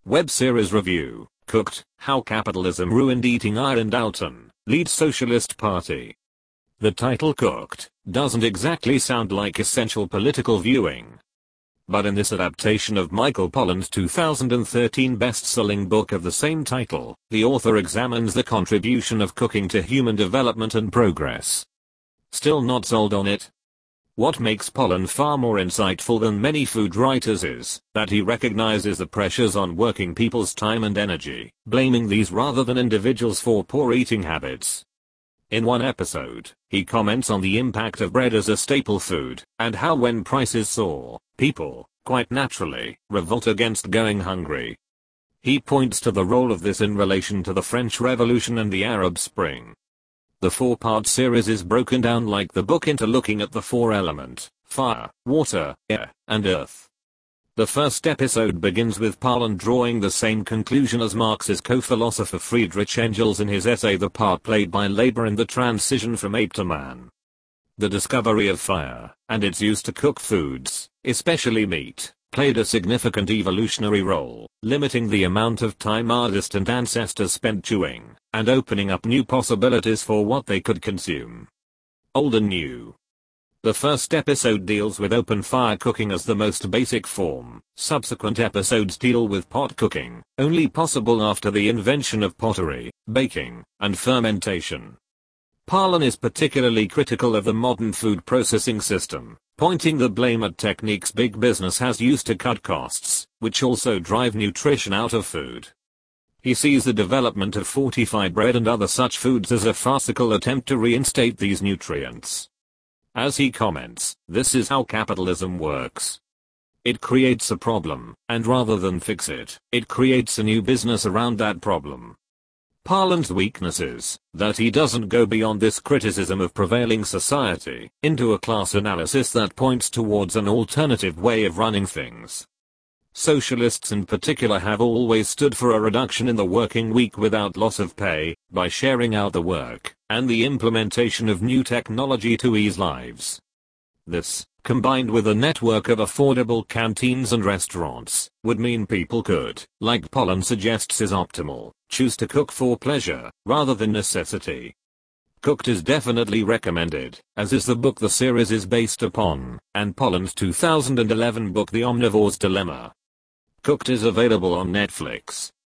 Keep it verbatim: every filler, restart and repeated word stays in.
Web series review, Cooked, How Capitalism Ruined Eating Iron. Dalton, Lead Socialist Party. The title Cooked doesn't exactly sound like essential political viewing. But in this adaptation of Michael Pollan's two thousand thirteen best-selling book of the same title, the author examines the contribution of cooking to human development and progress. Still not sold on it? What makes Pollan far more insightful than many food writers is that he recognizes the pressures on working people's time and energy, blaming these rather than individuals for poor eating habits. In one episode, he comments on the impact of bread as a staple food, and how when prices soar, people, quite naturally, revolt against going hungry. He points to the role of this in relation to the French Revolution and the Arab Spring. The four-part series is broken down like the book into looking at the four elements: fire, water, air, and earth. The first episode begins with Pollan drawing the same conclusion as Marx's co-philosopher Friedrich Engels in his essay The Part Played by Labor in the Transition from Ape to Man. The discovery of fire, and its use to cook foods, especially meat, played a significant evolutionary role, limiting the amount of time our distant ancestors spent chewing, and opening up new possibilities for what they could consume. Old and new. The first episode deals with open fire cooking as the most basic form. Subsequent episodes deal with pot cooking, only possible after the invention of pottery, baking, and fermentation. Pollan is particularly critical of the modern food processing system, pointing the blame at techniques big business has used to cut costs, which also drive nutrition out of food. He sees the development of fortified bread and other such foods as a farcical attempt to reinstate these nutrients. As he comments, this is how capitalism works. It creates a problem, and rather than fix it, it creates a new business around that problem. Pollan's weakness is that he doesn't go beyond this criticism of prevailing society into a class analysis that points towards an alternative way of running things. Socialists in particular have always stood for a reduction in the working week without loss of pay, by sharing out the work, and the implementation of new technology to ease lives. This, combined with a network of affordable canteens and restaurants, would mean people could, like Pollan suggests is optimal, choose to cook for pleasure, rather than necessity. Cooked is definitely recommended, as is the book the series is based upon, and Pollan's two thousand eleven book The Omnivore's Dilemma. Cooked is available on Netflix.